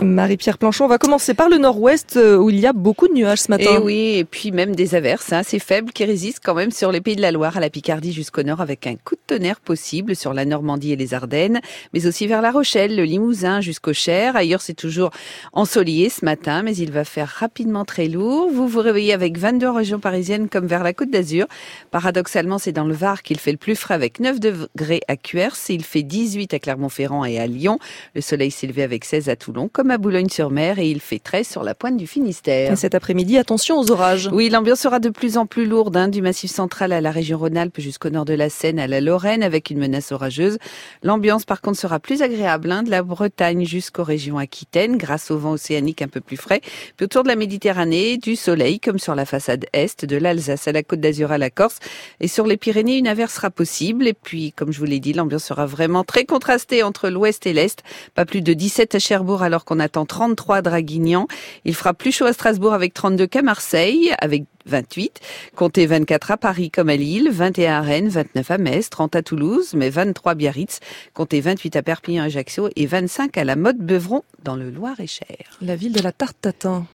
Marie-Pierre Planchon, on va commencer par le nord-ouest où il y a beaucoup de nuages ce matin. Et oui, et puis même des averses assez faibles qui résistent quand même sur les Pays de la Loire, à la Picardie jusqu'au nord, avec un coup de tonnerre possible sur la Normandie et les Ardennes, mais aussi vers La Rochelle, le Limousin jusqu'au Cher. Ailleurs, c'est toujours ensoleillé ce matin, mais il va faire rapidement très lourd. Vous vous réveillez avec 22 en région parisienne comme vers la Côte d'Azur. Paradoxalement, c'est dans le Var qu'il fait le plus frais avec 9 degrés à Cuers. Il fait 18 à Clermont-Ferrand et à Lyon. Le soleil s'est levé avec 16 à Toulon, comme à Boulogne-sur-Mer, et il fait 13 sur la pointe du Finistère. Et cet après-midi, attention aux orages. Oui, l'ambiance sera de plus en plus lourde, du Massif central à la région Rhône-Alpes jusqu'au nord de la Seine à la Lorraine, avec une menace orageuse. L'ambiance, par contre, sera plus agréable, de la Bretagne jusqu'aux régions aquitaines, grâce au vent océanique un peu plus frais. Puis autour de la Méditerranée, du soleil, comme sur la façade est, de l'Alsace à la Côte d'Azur à la Corse. Et sur les Pyrénées, une averse sera possible. Et puis, comme je vous l'ai dit, l'ambiance sera vraiment très contrastée entre l'ouest et l'est. Pas plus de 17 à Cherbourg, alors qu'on attend 33 à Draguignan. Il fera plus chaud à Strasbourg avec 32 qu'à Marseille, avec 28. Comptez 24 à Paris comme à Lille, 21 à Rennes, 29 à Metz, 30 à Toulouse, mais 23 à Biarritz. Comptez 28 à Perpignan et Ajaccio et 25 à la Motte-Beuvron dans le Loir-et-Cher. La ville de la tarte tatin.